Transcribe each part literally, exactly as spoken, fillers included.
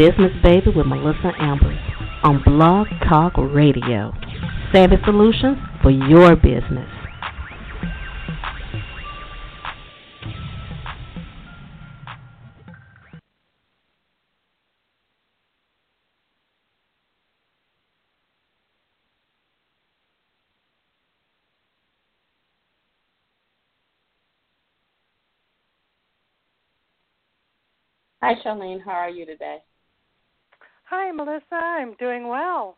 Business Baby with Melissa Ambers on Blog Talk Radio. Savvy solutions for your business. Hi, Charlene. How are you today? Hi, Melissa. I'm doing well.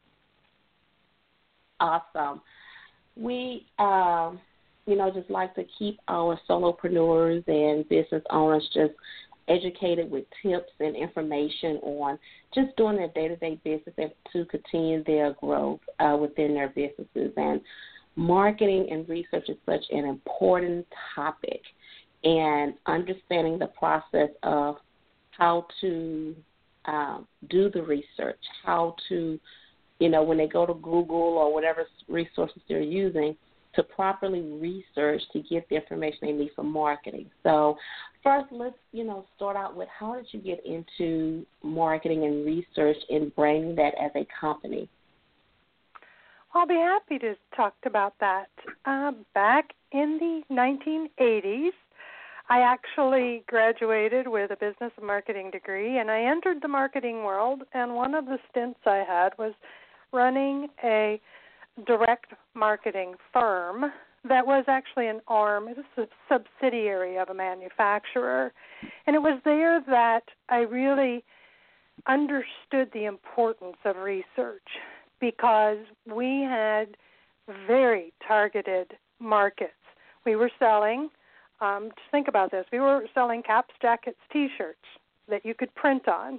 Awesome. We, um, you know, just like to keep our solopreneurs and business owners just educated with tips and information on just doing their day-to-day business and to continue their growth uh, within their businesses. And marketing and research is such an important topic, and understanding the process of how to um, do the research, how to, you know, when they go to Google or whatever resources they're using, to properly research to get the information they need for marketing. So first, let's, you know, start out with how did you get into marketing and research and bringing that as a company? I'll be happy to talk about that. Uh, back in the nineteen eighties, I actually graduated with a business and marketing degree, and I entered the marketing world, and one of the stints I had was running a direct marketing firm that was actually an arm, it was a subsidiary of a manufacturer. And it was there that I really understood the importance of research, because we had very targeted markets. We were selling Um, just think about this. We were selling caps, jackets, T-shirts that you could print on,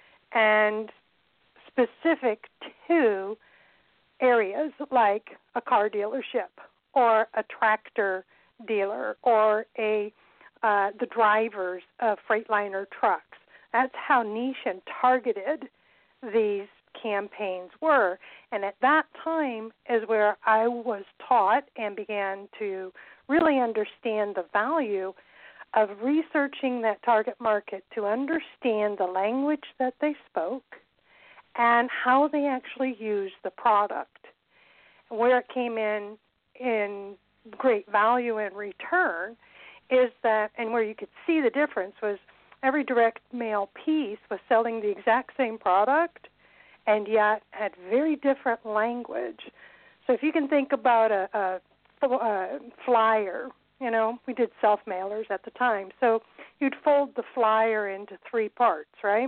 and specific to areas like a car dealership or a tractor dealer or a uh, the drivers of Freightliner trucks. That's how niche and targeted these campaigns were. And at that time is where I was taught and began to really understand the value of researching that target market to understand the language that they spoke and how they actually used the product. And where it came in in great value and return is that, and where you could see the difference was every direct mail piece was selling the exact same product and yet had very different language. So if you can think about a, a Uh, flyer, you know, we did self-mailers at the time. So you'd fold the flyer into three parts, right?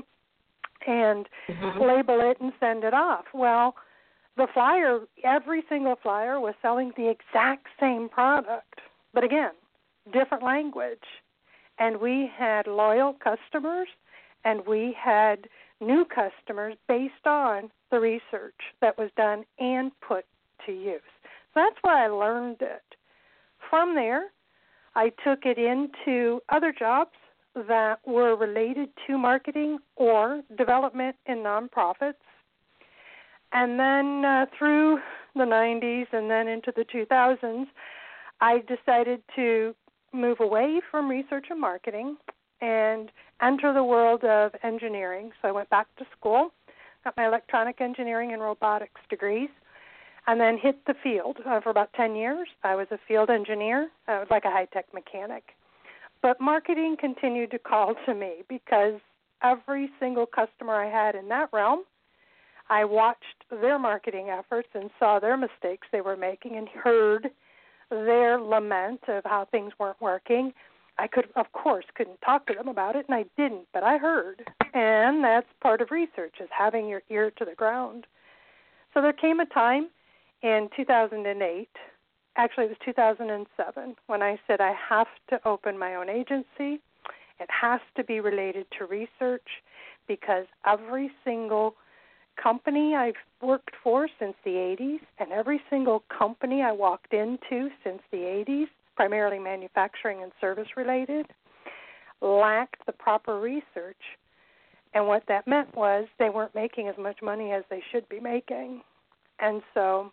And mm-hmm. label it and send it off. Well, the flyer, every single flyer was selling the exact same product, but again, different language. And we had loyal customers and we had new customers based on the research that was done and put to use. That's where I learned it. From there, I took it into other jobs that were related to marketing or development in nonprofits. And then uh, through the nineties and then into the two thousands, I decided to move away from research and marketing and enter the world of engineering. So I went back to school, got my electronic engineering and robotics degrees, and then hit the field. Uh, for about ten years, I was a field engineer, uh, like a high-tech mechanic. But marketing continued to call to me because every single customer I had in that realm, I watched their marketing efforts and saw their mistakes they were making and heard their lament of how things weren't working. I could, of course, couldn't talk to them about it, and I didn't, but I heard. And that's part of research, is having your ear to the ground. So there came a time in two thousand eight, actually it was two thousand seven, when I said I have to open my own agency. It has to be related to research, because every single company I've worked for since the eighties and every single company I walked into since the eighties, primarily manufacturing and service related, lacked the proper research. And what that meant was they weren't making as much money as they should be making. And so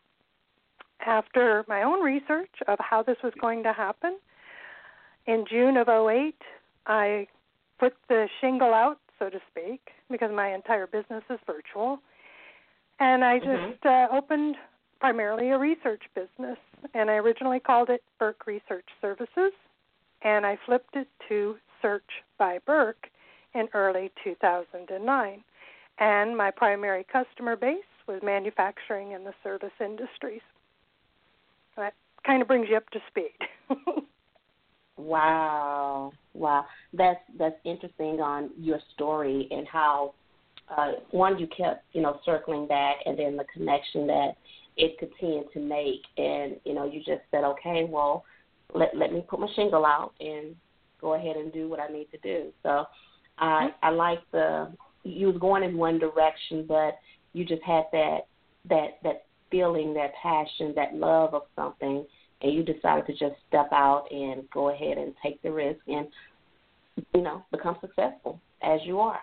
after my own research of how this was going to happen, in June of oh eight, I put the shingle out, so to speak, because my entire business is virtual. And I just mm-hmm. uh, opened primarily a research business, and I originally called it Burke Research Services, and I flipped it to Search by Burke in early two thousand nine. And my primary customer base was manufacturing and the service industries. That kind of brings you up to speed. Wow, wow, that's that's interesting on your story and how uh, one you kept you know circling back, and then the connection that it continued to make, and you know you just said, okay, well, let let me put my shingle out and go ahead and do what I need to do. So I I like the you was going in one direction, but you just had that that that feeling, that passion, that love of something. And you decided to just step out and go ahead and take the risk and, you know, become successful as you are.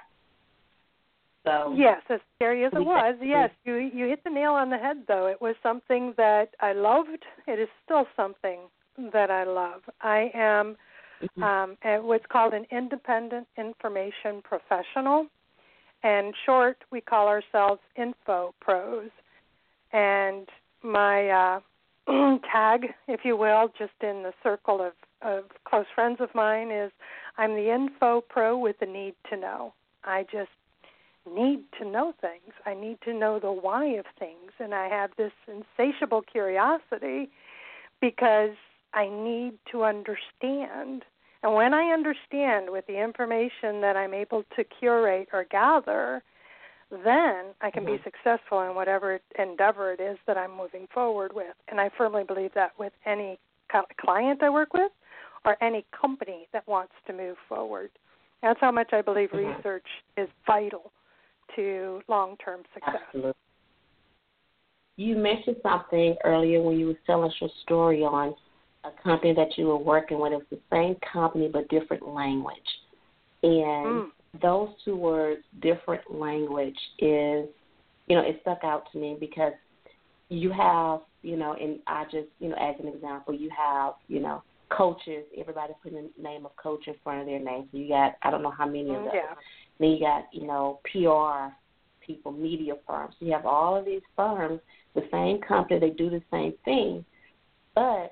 So yes, as scary as it was, yes, you you hit the nail on the head, though. It was something that I loved. It is still something that I love. I am mm-hmm. um, what's called an independent information professional. And short, we call ourselves Info Pros. And my uh, tag, if you will, just in the circle of, of close friends of mine is I'm the Info Pro with the need to know. I just need to know things. I need to know the why of things. And I have this insatiable curiosity because I need to understand. And when I understand with the information that I'm able to curate or gather, then I can mm-hmm. be successful in whatever endeavor it is that I'm moving forward with. And I firmly believe that with any client I work with or any company that wants to move forward. That's how much I believe mm-hmm. research is vital to long-term success. Absolutely. You mentioned something earlier when you were telling us your story on a company that you were working with. It was the same company but different language. And mm. those two words, different language, is, you know, it stuck out to me because you have, you know, and I just, you know, as an example, you have, you know, coaches. Everybody putting the name of coach in front of their name. So you got, I don't know how many of them. Yeah. Then you got, you know, P R people, media firms. You have all of these firms, the same company, they do the same thing, but,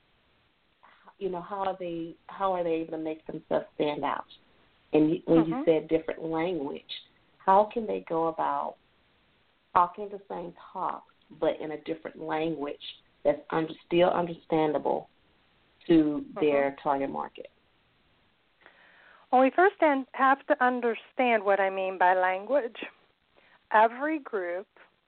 you know, how are they, how are they able to make themselves stand out? And when mm-hmm. you said different language, how can they go about talking the same talk but in a different language that's under, still understandable to mm-hmm. their target market? Well, we first have to understand what I mean by language. Every group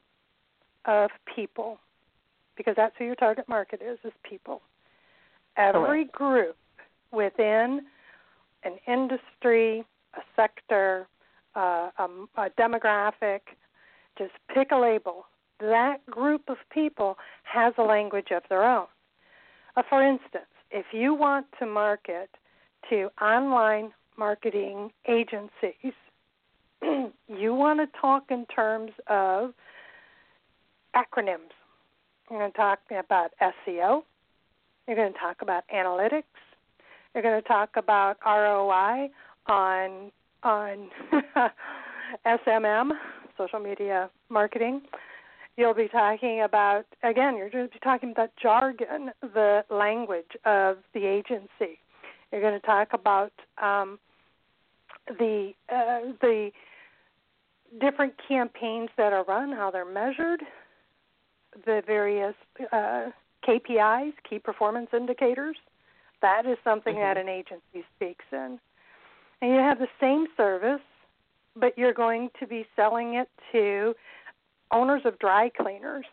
of people, because that's who your target market is, is people. Every Correct. group within an industry, a sector, uh, a, a demographic, just pick a label. That group of people has a language of their own. Uh, for instance, if you want to market to online marketing agencies, you want to talk in terms of acronyms. You're going to talk about S E O. You're going to talk about analytics. You're going to talk about R O I on on S M M, social media marketing. You'll be talking about, again, you're going to be talking about jargon, the language of the agency. You're going to talk about um, the uh, the different campaigns that are run, how they're measured, the various uh, K P Is, key performance indicators. That is something mm-hmm. that an agency speaks in. And you have the same service, but you're going to be selling it to owners of dry cleaners.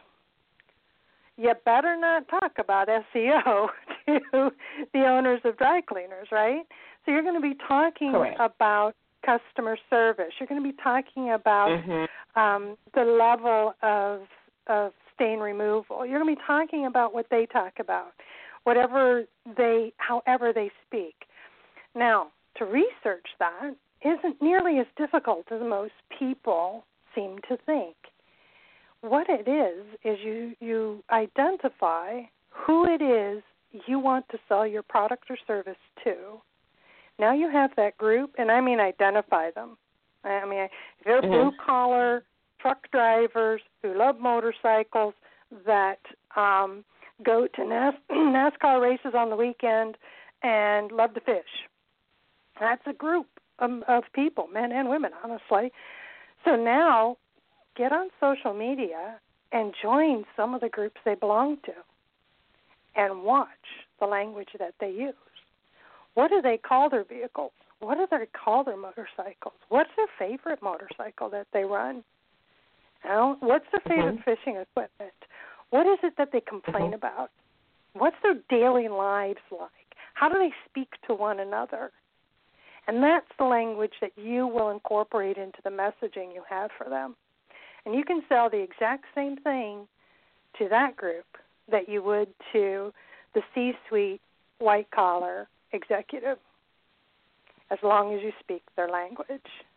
You better not talk about S E O to the owners of dry cleaners, right? So you're going to be talking Correct. about customer service. You're going to be talking about mm-hmm. um, the level of of stain removal. You're going to be talking about what they talk about, whatever they, however they speak. Now, to research that isn't nearly as difficult as most people seem to think. What it is, is you, you identify who it is you want to sell your product or service to. Now you have that group, and I mean identify them. I mean, if they're mm-hmm. blue-collar truck drivers who love motorcycles that um, go to NAS- NASCAR races on the weekend and love to fish. That's a group of, of people, men and women, honestly. So now get on social media and join some of the groups they belong to and watch the language that they use. What do they call their vehicles? What do they call their motorcycles? What's their favorite motorcycle that they run? You know, what's their favorite mm-hmm. fishing equipment? What is it that they complain mm-hmm. about? What's their daily lives like? How do they speak to one another? And that's the language that you will incorporate into the messaging you have for them. And you can sell the exact same thing to that group that you would to the C-suite white-collar executive, as long as you speak their language.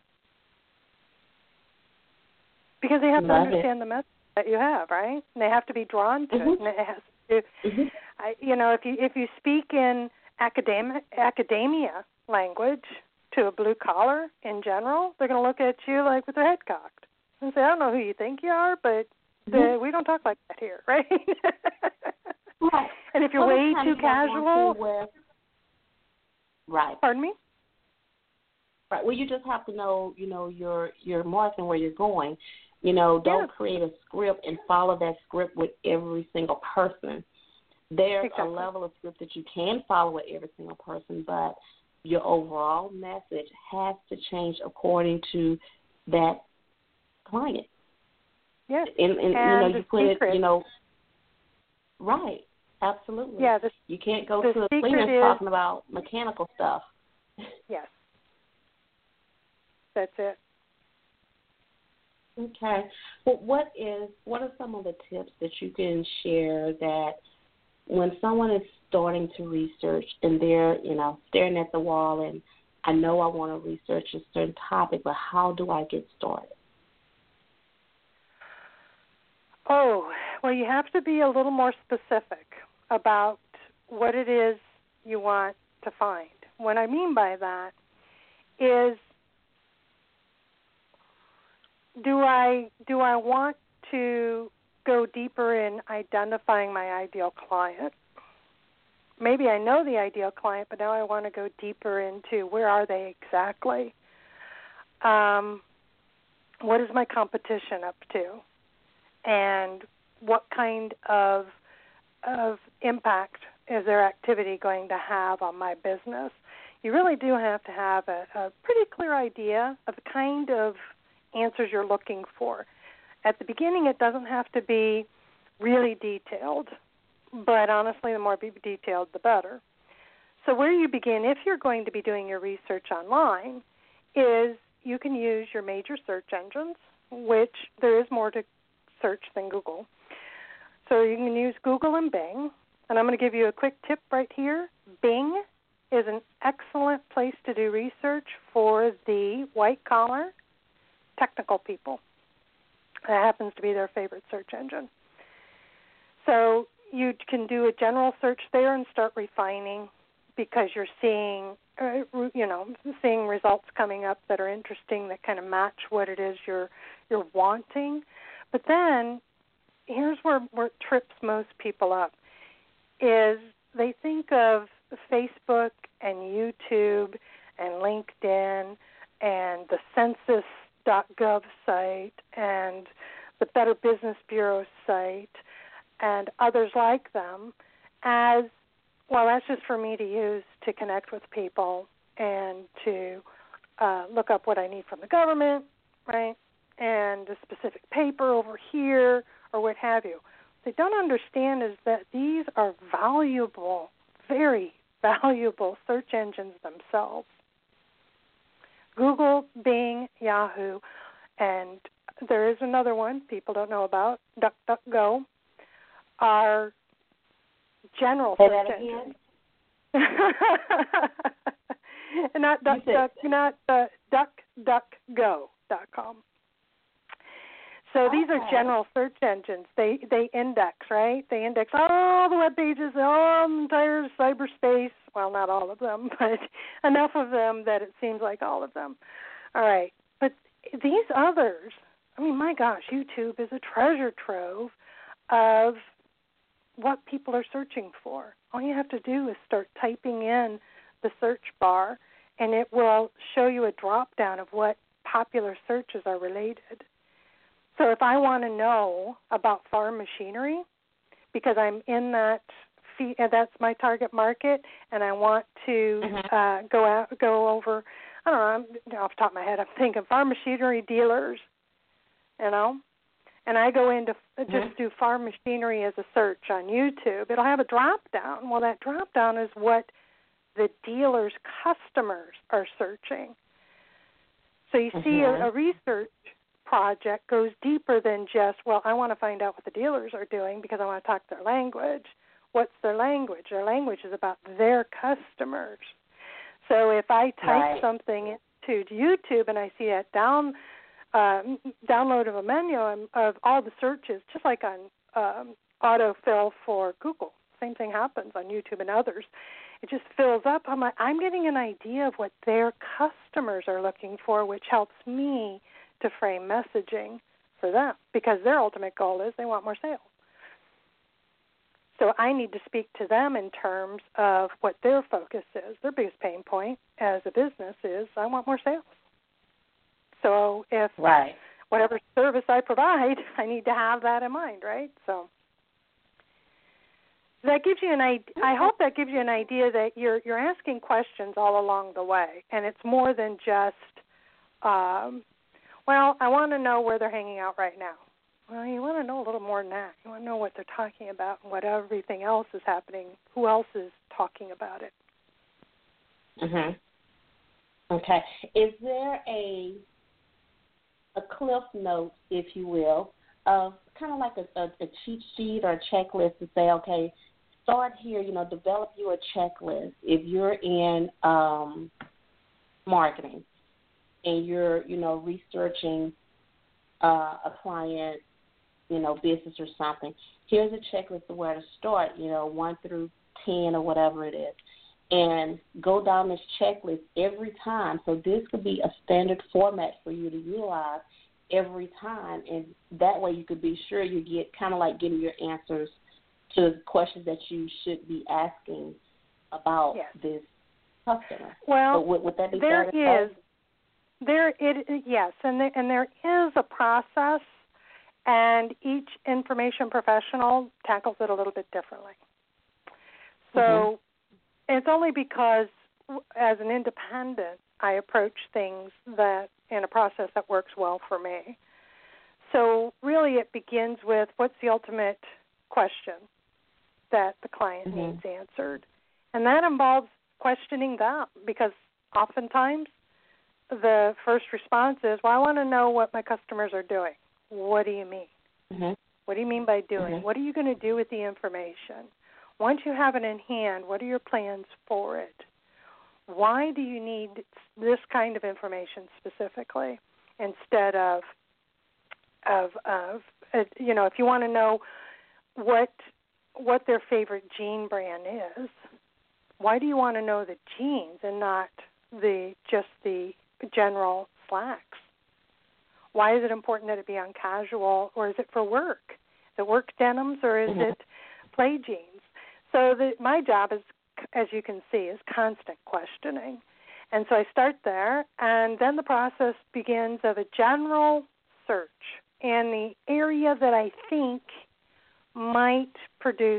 Because they have Love to understand it. the message that you have, right? And they have to be drawn to mm-hmm. it. And it has to, mm-hmm. I, you know, if you if you speak in academia, academia language to a blue collar in general, they're going to look at you like with their head cocked and say, I don't know who you think you are, but the, mm-hmm. we don't talk like that here, right? Right. And if you're well, way too casual, where, right. Pardon me? Right. Well, you just have to know, you know, your your mark and where you're going. You know, don't yeah. create a script and follow that script with every single person. There's exactly. a level of script that you can follow with every single person, but your overall message has to change according to that client. Yes. And, and, and you know, you put secret. it, you know, right. Absolutely. Yeah. The, you can't go the to a secret cleaner is, talking about mechanical stuff. Yes. That's it. Okay. Well, what is what are some of the tips that you can share that when someone is starting to research and they're, you know, staring at the wall and I know I want to research a certain topic, but how do I get started? Oh, well, you have to be a little more specific about what it is you want to find. What I mean by that is, do I do I want to go deeper in identifying my ideal client? Maybe I know the ideal client, but now I want to go deeper into where are they exactly? Um, what is my competition up to? And what kind of of impact is their activity going to have on my business? You really do have to have a, a pretty clear idea of the kind of answers you're looking for. At the beginning, it doesn't have to be really detailed, but honestly, the more detailed, the better. So where you begin, if you're going to be doing your research online, is you can use your major search engines, which there is more to search than Google. So you can use Google and Bing, and I'm going to give you a quick tip right here. Bing is an excellent place to do research for the white-collar technical people. That happens to be their favorite search engine. So you can do a general search there and start refining because you're seeing, uh, you know, seeing results coming up that are interesting that kind of match what it is you're you're wanting. But then here's where, where it trips most people up, is they think of Facebook and YouTube and LinkedIn and the census dot gov site and the Better Business Bureau site and others like them as, well, that's just for me to use to connect with people and to uh, look up what I need from the government, right, and a specific paper over here or what have you. What they don't understand is that these are valuable, very valuable search engines themselves. Google, Bing, Yahoo, and there is another one people don't know about, DuckDuckGo, are general Say search that engines. Again? not duck, duck, not uh, duck duck go dot com. So these okay. are general search engines. They they index, right? They index all the web pages, all the entire cyberspace. Well, not all of them, but enough of them that it seems like all of them. All right. but these others, I mean, my gosh, YouTube is a treasure trove of what people are searching for. All you have to do is start typing in the search bar, and it will show you a drop-down of what popular searches are related. So if I want to know about farm machinery, because I'm in that, that's my target market, and I want to mm-hmm. uh, go out, go over, I don't know, off the top of my head, I'm thinking farm machinery dealers, you know, and I go into mm-hmm. just do farm machinery as a search on YouTube. It'll have a drop-down. Well, that drop-down is what the dealer's customers are searching. So you see mm-hmm. a, a research project goes deeper than just, well, I want to find out what the dealers are doing because I want to talk their language. What's their language? Their language is about their customers. So if I type right. something into YouTube and I see a down uh, download of a menu of all the searches, just like on um, autofill for Google, same thing happens on YouTube and others. It just fills up. I'm like, I'm getting an idea of what their customers are looking for, which helps me to frame messaging for them, because their ultimate goal is they want more sales. So I need to speak to them in terms of what their focus is. Their biggest pain point as a business is, I want more sales. So if right. whatever service I provide, I need to have that in mind, right? So that gives you an idea. I hope that gives you an idea that you're you're asking questions all along the way, and it's more than just, um, well, I want to know where they're hanging out right now. Well, you want to know a little more than that. You want to know what they're talking about and what everything else is happening. Who else is talking about it? Mhm. Okay. Is there a a cliff note, if you will, of kind of like a, a, a cheat sheet or a checklist to say, okay, start here. You know, develop you a checklist. If you're in um, marketing and you're, you know, researching uh, a client, you know, business or something, here's a checklist of where to start, you know, one through ten or whatever it is, and go down this checklist every time. So this could be a standard format for you to utilize every time, and that way you could be sure you get kind of like getting your answers to questions that you should be asking about yes. this customer. Well, so would, would that be there fair is, there it yes, and there, and there is a process, and each information professional tackles it a little bit differently. So mm-hmm. it's only because as an independent, I approach things that in a process that works well for me. So really it begins with, what's the ultimate question that the client mm-hmm. needs answered? And that involves questioning them, because oftentimes the first response is, well, I want to know what my customers are doing. What do you mean? Mm-hmm. What do you mean by doing? Mm-hmm. What are you going to do with the information? Once you have it in hand, what are your plans for it? Why do you need this kind of information specifically instead of, of, of uh, you know, if you want to know what what their favorite jean brand is, why do you want to know the jeans and not the just the general slacks? Why is it important that it be on casual, or is it for work? Is it work denims, or is mm-hmm. it play jeans? So the, my job is, as you can see, is constant questioning. And so I start there, and then the process begins of a general search in the area that I think might produce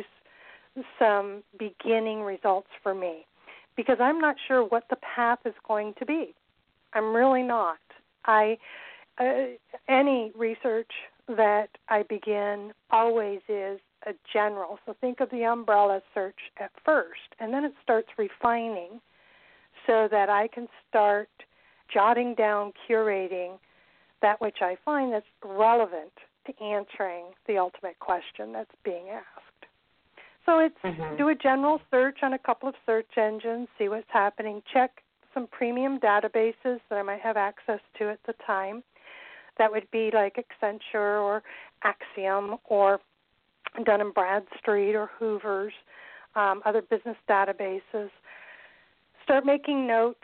some beginning results for me, because I'm not sure what the path is going to be. I'm really not. I uh, any research that I begin always is a general. So think of the umbrella search at first, and then it starts refining so that I can start jotting down, curating that which I find that's relevant to answering the ultimate question that's being asked. So it's mm-hmm. do a general search on a couple of search engines, see what's happening, check some premium databases that I might have access to at the time. That would be like Accenture or Axiom or Dun and Bradstreet or Hoover's, um, other business databases. Start making note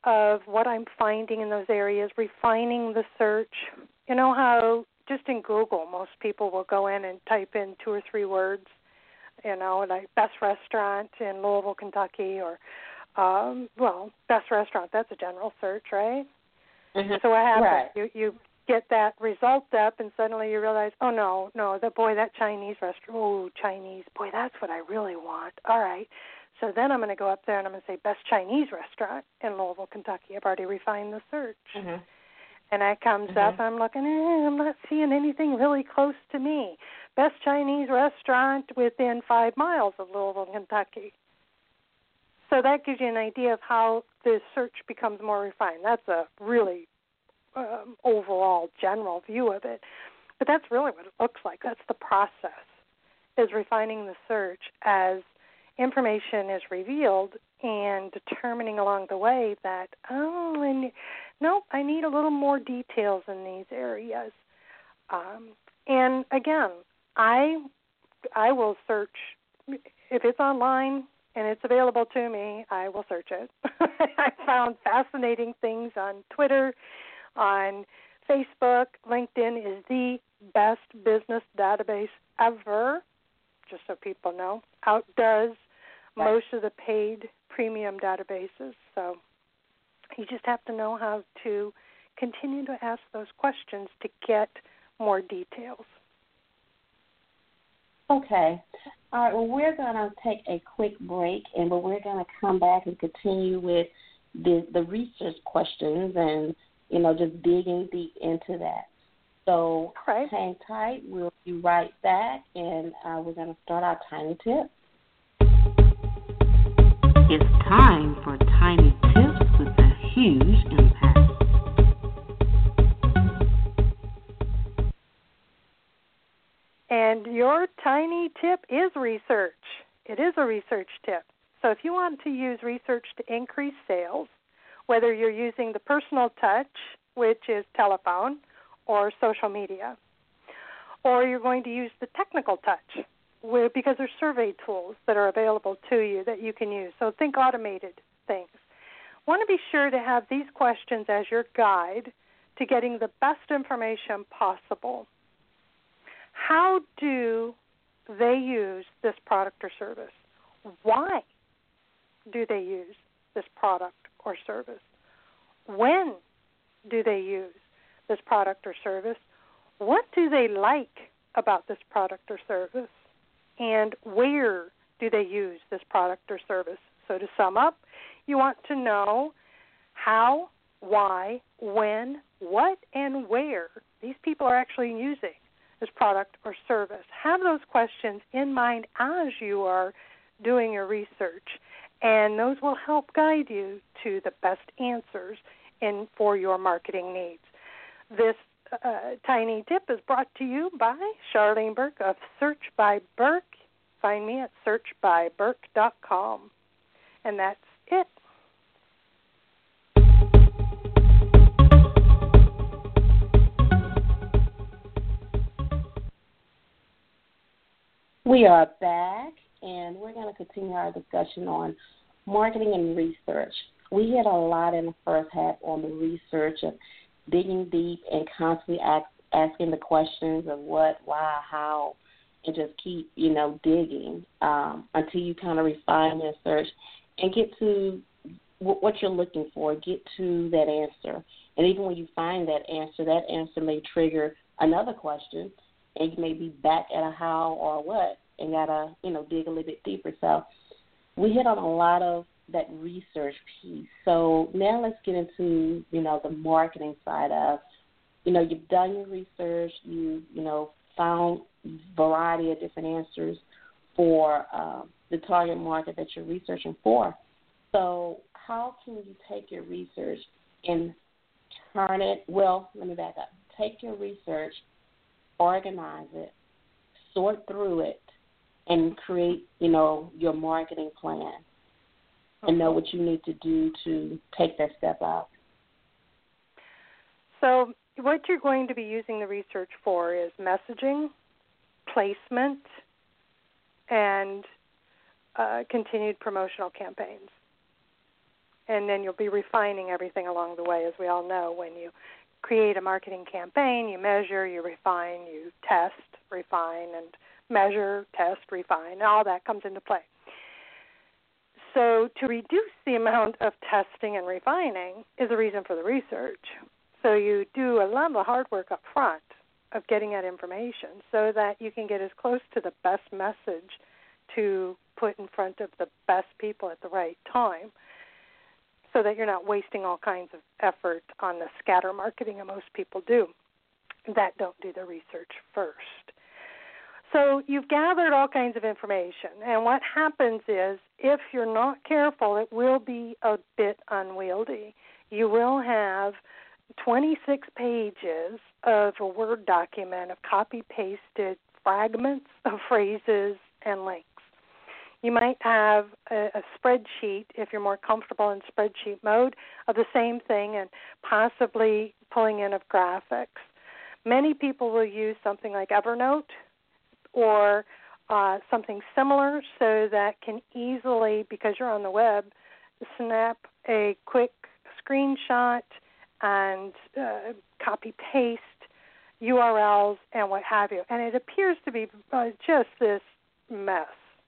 of what I'm finding in those areas, refining the search. You know how just in Google, most people will go in and type in two or three words, you know, like best restaurant in Louisville, Kentucky, or, um, well, best restaurant, that's a general search, right? Mm-hmm. So what happens? Right. You, you get that result up, and suddenly you realize, oh, no, no, that boy, that Chinese restaurant, oh, Chinese, boy, that's what I really want. All right. So then I'm going to go up there and I'm going to say best Chinese restaurant in Louisville, Kentucky. I've already refined the search. Mm-hmm. And that comes mm-hmm. up, and I'm looking, eh, I'm not seeing anything really close to me. Best Chinese restaurant within five miles of Louisville, Kentucky. So that gives you an idea of how the search becomes more refined. That's a really um, overall general view of it. But that's really what it looks like. That's the process, is refining the search as information is revealed and determining along the way that, oh, and nope, I need a little more details in these areas. Um, and again, I I will search, if it's online and it's available to me, I will search it. I found fascinating things on Twitter, on Facebook. LinkedIn is the best business database ever, just so people know. Outdoes most of the paid premium databases. So you just have to know how to continue to ask those questions to get more details. Okay. All right. Well, we're going to take a quick break, and but we're going to come back and continue with the the research questions and, you know, just digging deep into that. So right. hang tight. We'll be right back, and uh, we're going to start our tiny tip. It's time for Tiny Tips with a huge impact. And your tiny tip is research. It is a research tip. So if you want to use research to increase sales, whether you're using the personal touch, which is telephone, or social media, or you're going to use the technical touch, where, because there's survey tools that are available to you that you can use. So think automated things. Want to be sure to have these questions as your guide to getting the best information possible. How do they use this product or service? Why do they use this product or service? When do they use this product or service? What do they like about this product or service? And where do they use this product or service? So to sum up, you want to know how, why, when, what, and where these people are actually using this product or service. Have those questions in mind as you are doing your research, and those will help guide you to the best answers in for your marketing needs. This uh, tiny tip is brought to you by Charlene Burke of Search by Burke. Find me at search by burke dot com. And that's it. We are back, and we're going to continue our discussion on marketing and research. We hit a lot in the first half on the research of digging deep and constantly ask, asking the questions of what, why, how, and just keep, you know, digging um, until you kind of refine your search and get to w- what you're looking for, get to that answer. And even when you find that answer, that answer may trigger another question, and you may be back at a how or what and got to, you know, dig a little bit deeper. So we hit on a lot of that research piece. So now let's get into, you know, the marketing side of, you know, you've done your research, you, you know, found a variety of different answers for uh, the target market that you're researching for. So how can you take your research and turn it, well, let me back up. Take your research, organize it, sort through it, and create, you know, your marketing plan and know what you need to do to take that step out. So what you're going to be using the research for is messaging, placement, and uh, continued promotional campaigns. and then you'll be refining everything along the way, as we all know. When you create a marketing campaign, you measure, you refine, you test, refine, and measure, test, refine, and all that comes into play. So to reduce the amount of testing and refining is the reason for the research. So you do a lot of the hard work up front of getting that information so that you can get as close to the best message to put in front of the best people at the right time, so that you're not wasting all kinds of effort on the scatter marketing that most people do that don't do the research first. So you've gathered all kinds of information, and what happens is if you're not careful, it will be a bit unwieldy. You will have twenty-six pages of a Word document of copy-pasted fragments of phrases and links. You might have a, a spreadsheet, if you're more comfortable in spreadsheet mode, of the same thing and possibly pulling in of graphics. Many people will use something like Evernote or uh, something similar so that can easily, because you're on the web, snap a quick screenshot and uh, copy-paste U R Ls and what have you. And it appears to be uh, just this mess.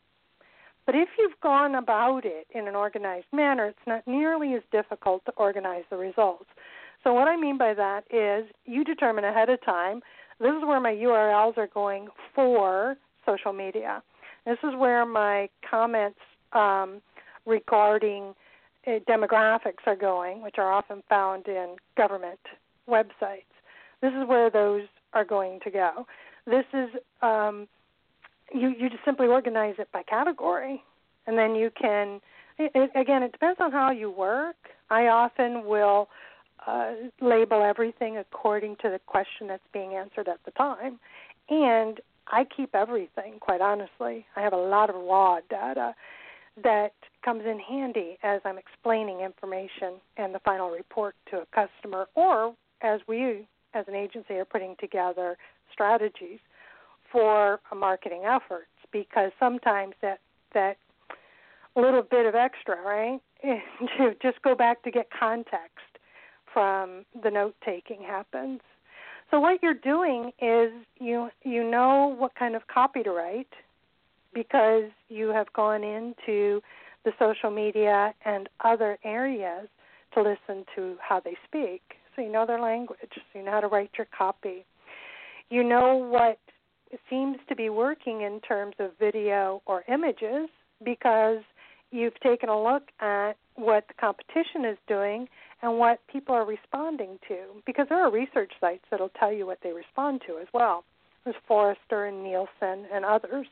But if you've gone about it in an organized manner, it's not nearly as difficult to organize the results. So what I mean by that is you determine ahead of time, this is where my U R Ls are going for social media. This is where my comments um, regarding uh, demographics are going, which are often found in government websites. This is where those are going to go. This is, um, you, you just simply organize it by category, and then you can, it, it, again, it depends on how you work. I often will uh, label everything according to the question that's being answered at the time, and I keep everything, quite honestly. I have a lot of raw data that comes in handy as I'm explaining information and the final report to a customer, or as we as an agency are putting together strategies for marketing efforts, because sometimes that that little bit of extra, right, to just go back to get context from the note-taking happens. So what you're doing is you you know what kind of copy to write because you have gone into the social media and other areas to listen to how they speak. So you know their language, so you know how to write your copy. You know what seems to be working in terms of video or images because you've taken a look at what the competition is doing and what people are responding to, because there are research sites that will tell you what they respond to as well. There's Forrester and Nielsen and others.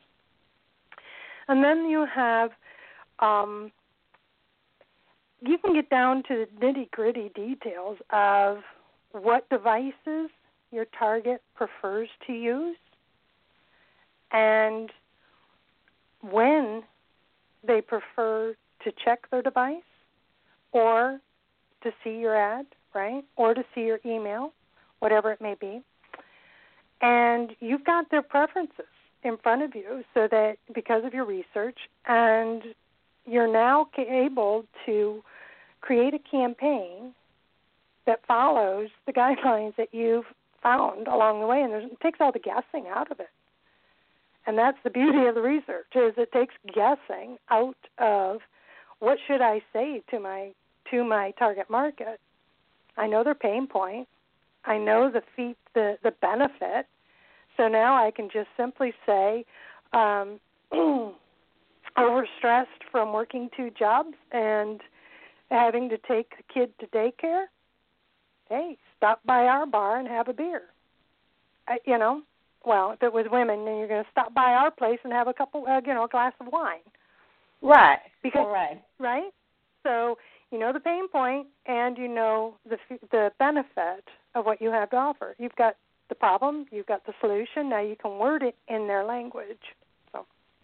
And then you have, um, you can get down to the nitty-gritty details of what devices your target prefers to use and when they prefer to check their device or to see your ad, right, or to see your email, whatever it may be. And you've got their preferences in front of you so that because of your research, and you're now able to create a campaign that follows the guidelines that you've found along the way, and it takes all the guessing out of it. And that's the beauty of the research, is it takes guessing out of what should I say to my to my target market. I know their pain point. I know the fee, the, the benefit. So now I can just simply say, um, overstressed from working two jobs and having to take a kid to daycare, hey, stop by our bar and have a beer. I, you know, well, if it was women, then you're going to stop by our place and have a couple, uh, you know, a glass of wine. Right. Because, right. Right? So you know the pain point and you know the the benefit of what you have to offer. You've got the problem, you've got the solution, now you can word it in their language. So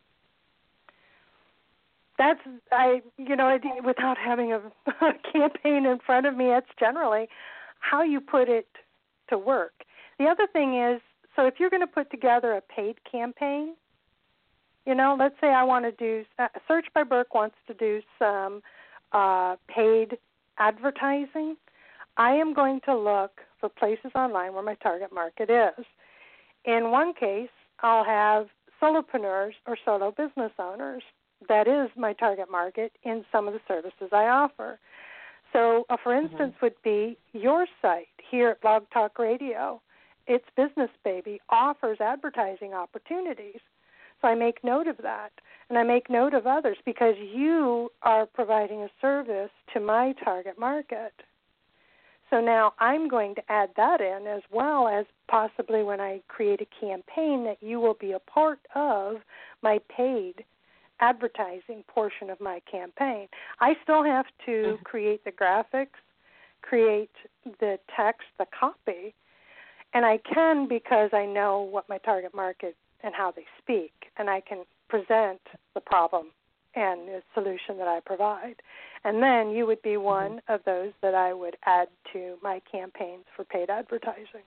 that's, I, you know, without having a, a campaign in front of me, that's generally how you put it to work. The other thing is, so if you're going to put together a paid campaign, you know, let's say I want to do, uh, Search by Burke wants to do some uh, paid advertising, I am going to look for places online where my target market is. In one case, I'll have solopreneurs or solo business owners. That is my target market in some of the services I offer. So, uh, for instance, mm-hmm. would be your site here at Blog Talk Radio. It's Business Baby offers advertising opportunities. So I make note of that, and I make note of others because you are providing a service to my target market. So now I'm going to add that in as well as possibly when I create a campaign that you will be a part of my paid advertising portion of my campaign. I still have to mm-hmm. create the graphics, create the text, the copy, and I can because I know what my target market and how they speak, and I can present the problem and the solution that I provide. And then you would be one mm-hmm. of those that I would add to my campaigns for paid advertising.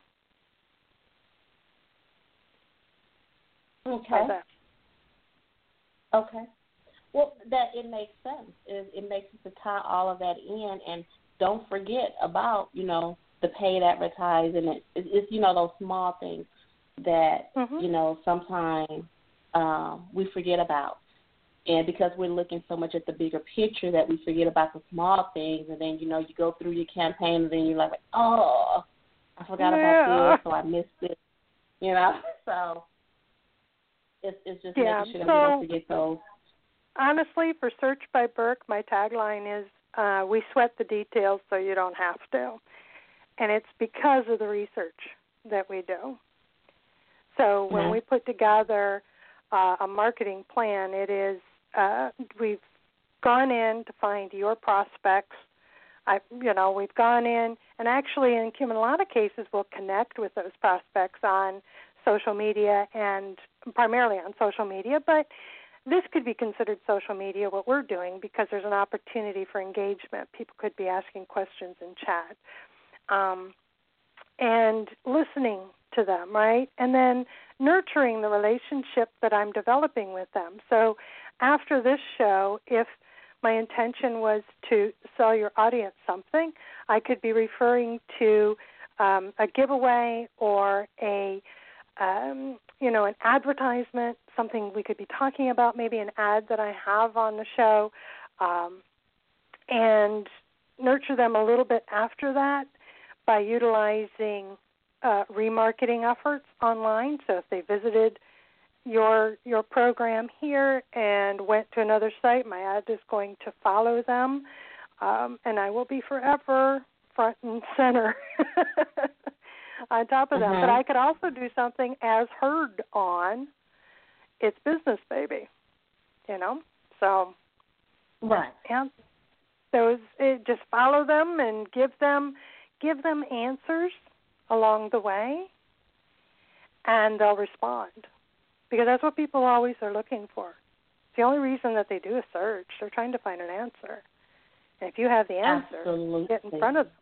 Okay. Okay. Well, that it makes sense. It, it makes sense to tie all of that in, and don't forget about, you know, the paid advertising. It, it, it's, you know, those small things that, mm-hmm. you know, sometimes um, we forget about. And because we're looking so much at the bigger picture that we forget about the small things, and then, you know, you go through your campaign and then you're like, oh, I forgot yeah. about this, so I missed it, you know. So it's, it's just yeah. making sure so, that we don't forget those. Honestly, for Search by Burke, my tagline is, uh, we sweat the details so you don't have to. And it's because of the research that we do. So when mm-hmm. we put together uh, a marketing plan, it is uh, we've gone in to find your prospects. I, you know, we've gone in, and actually in, in a lot of cases we'll connect with those prospects on social media and primarily on social media, but this could be considered social media, what we're doing, because there's an opportunity for engagement. People could be asking questions in chat. Um, and listening to them, right? And then nurturing the relationship that I'm developing with them. So after this show, if my intention was to sell your audience something, I could be referring to um, a giveaway or a, um, you know, an advertisement, something we could be talking about, maybe an ad that I have on the show, um, and nurture them a little bit after that by utilizing uh, remarketing efforts online. So if they visited your your program here and went to another site, my ad is going to follow them, um, and I will be forever front and center on top of them. Mm-hmm. But I could also do something as heard on It's Business Baby, you know. So, right. Yeah. Those it, just follow them and give them give them answers along the way, and they'll respond. Because that's what people always are looking for. It's the only reason that they do a search. They're trying to find an answer. And if you have the answer, Absolutely. get in front of them.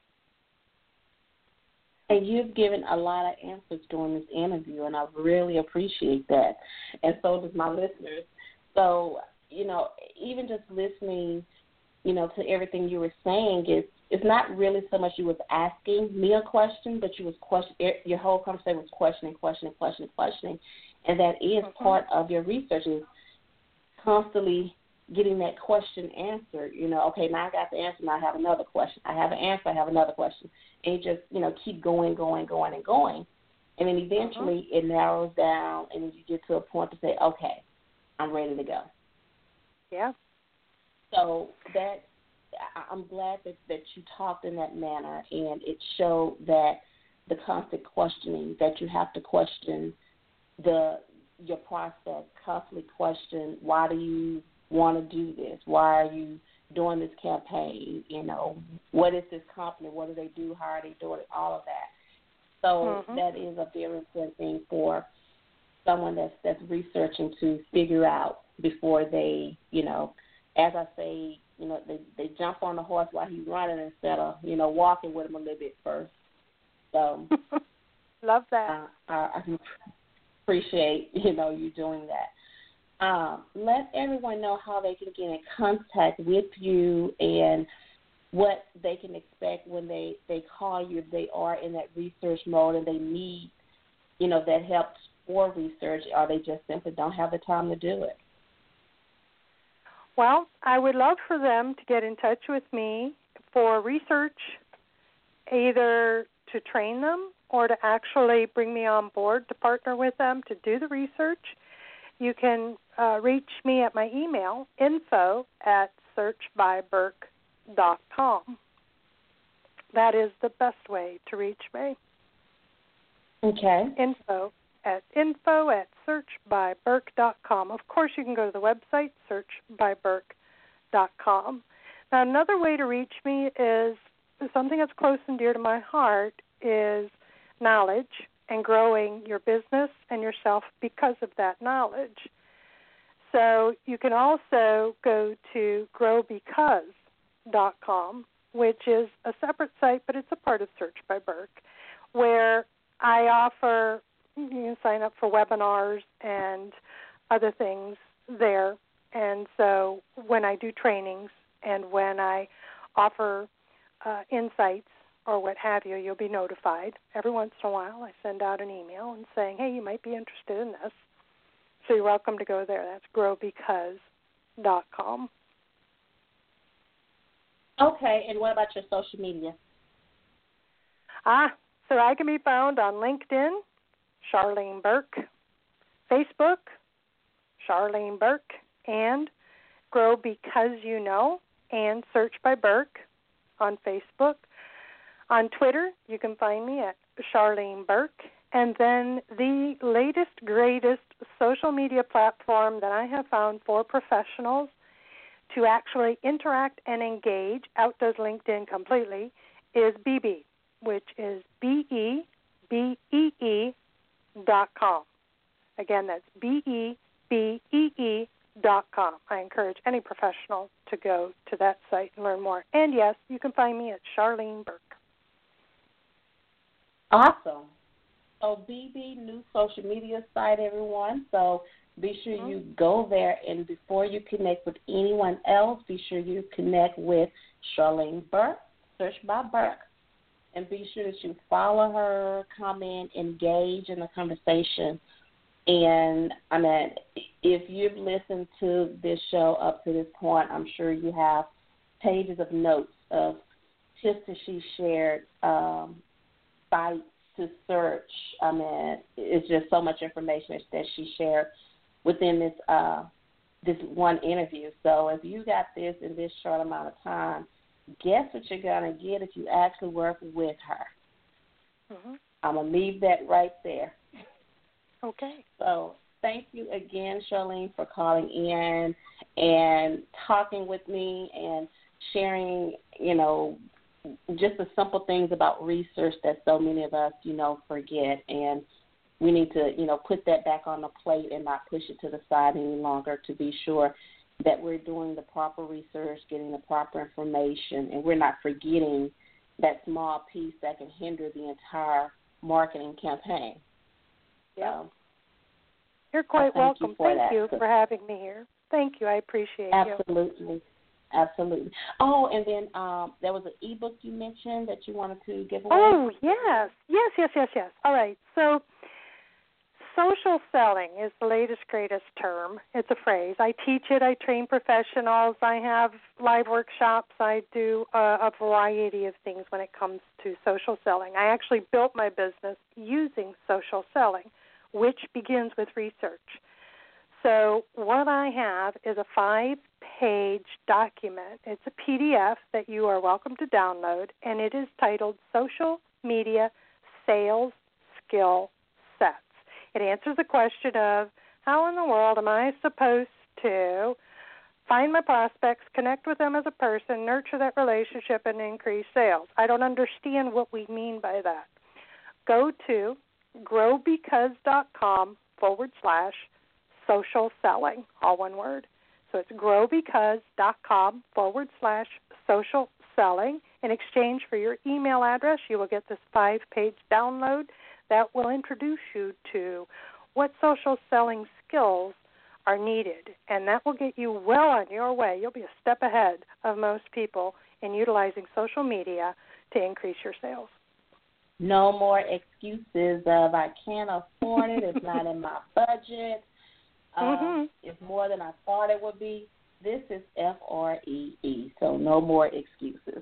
And you've given a lot of answers during this interview, and I really appreciate that. And so does my listeners. So, you know, even just listening, you know, to everything you were saying, is it's not really so much you was asking me a question, but you was question, your whole conversation was questioning, questioning, questioning, questioning. And that is mm-hmm. part of your research, is constantly getting that question answered. You know, okay, now I got the answer, now I have another question. I have an answer, I have another question. And you just, you know, keep going, going, going, and going. And then eventually mm-hmm. it narrows down, and you get to a point to say, okay, I'm ready to go. Yeah. So that, I'm glad that, that you talked in that manner, and it showed that the constant questioning, that you have to question the your process, constantly question, why do you want to do this? Why are you doing this campaign? You know, what is this company? What do they do? How are they doing it? All of that. So mm-hmm. that is a very important thing for someone that's that's researching to figure out before they, you know, as I say, you know, they, they jump on the horse while he's running instead of, you know, walking with him a little bit first. So love that. Uh, I, I appreciate, you know, you doing that. uh, let everyone know how they can get in contact with you and what they can expect when they, they call you if they are in that research mode and they need, you know, that help for research, or they just simply don't have the time to do it. Well, I would love for them to get in touch with me for research, either to train them or to actually bring me on board to partner with them to do the research. You can uh, reach me at my email, info at search by burke dot com. That is the best way to reach me. Okay. Info at info at search by burke dot com. Of course, you can go to the website, search by burke dot com. Now, another way to reach me is something that's close and dear to my heart is knowledge and growing your business and yourself because of that knowledge. So you can also go to grow because dot com, which is a separate site, but it's a part of Search by Burke, where I offer, you can sign up for webinars and other things there. And so when I do trainings and when I offer uh, insights or what have you, you'll be notified. Every once in a while I send out an email and saying, hey, you might be interested in this. So you're welcome to go there. That's grow because dot com. Okay, and what about your social media? Ah, so I can be found on LinkedIn, Charlene Burke, Facebook, Charlene Burke, and Grow Because You Know, and Search by Burke on Facebook. On Twitter, you can find me at Charlene Burke. And then the latest, greatest social media platform that I have found for professionals to actually interact and engage, outdoes LinkedIn completely, is B B, which is B E B E E dot com. Again, that's B E B E E dot com. I encourage any professional to go to that site and learn more. And, yes, you can find me at Charlene Burke. Awesome. So B B, new social media site, everyone. So be sure mm-hmm. you go there, and before you connect with anyone else, be sure you connect with Charlene Burke, Search by Burke, and be sure that you follow her, comment, engage in the conversation. And, I mean, if you've listened to this show up to this point, I'm sure you have pages of notes of tips that she shared, um, sites to search. I mean, it's just so much information that she shared within this uh, this one interview. So if you got this in this short amount of time, guess what you're going to get if you actually work with her. Mm-hmm. I'm going to leave that right there. Okay. So thank you again, Charlene, for calling in and talking with me and sharing, you know, just the simple things about research that so many of us, you know, forget. And we need to, you know, put that back on the plate and not push it to the side any longer to be sure that we're doing the proper research, getting the proper information, and we're not forgetting that small piece that can hinder the entire marketing campaign. Yeah. So, You're quite thank welcome. You for thank that. you for having me here. Thank you. I appreciate Absolutely. you. Absolutely. Oh, and then um, there was an e-book you mentioned that you wanted to give away. Oh, yes. Yes, yes, yes, yes. All right. So social selling is the latest, greatest term. It's a phrase. I teach it. I train professionals. I have live workshops. I do a, a variety of things when it comes to social selling. I actually built my business using social selling, which begins with research. So what I have is a five-page document. It's a P D F that you are welcome to download, and it is titled Social Media Sales Skill Sets. It answers the question of how in the world am I supposed to find my prospects, connect with them as a person, nurture that relationship, and increase sales. I don't understand what we mean by that. Go to growbecause.com forward slash social selling, all one word. So it's growbecause.com forward slash social selling. In exchange for your email address, you will get this five-page download that will introduce you to what social selling skills are needed, and that will get you well on your way. You'll be a step ahead of most people in utilizing social media to increase your sales. No more excuses of I can't afford it, it's not in my budget, um, mm-hmm. it's more than I thought it would be. This is F R E E, so no more excuses.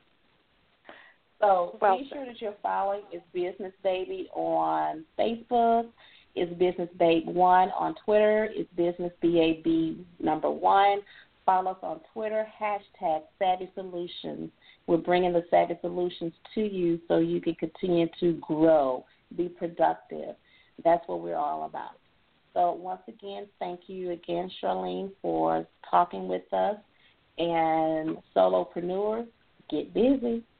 So well be sure that you're following It's Business Baby on Facebook, It's Business Babe one on Twitter, It's Business B A B number one. Follow us on Twitter, hashtag Savvy Solutions. We're bringing the Savvy Solutions to you so you can continue to grow, be productive. That's what we're all about. So once again, thank you again, Charlene, for talking with us. And solopreneurs, get busy.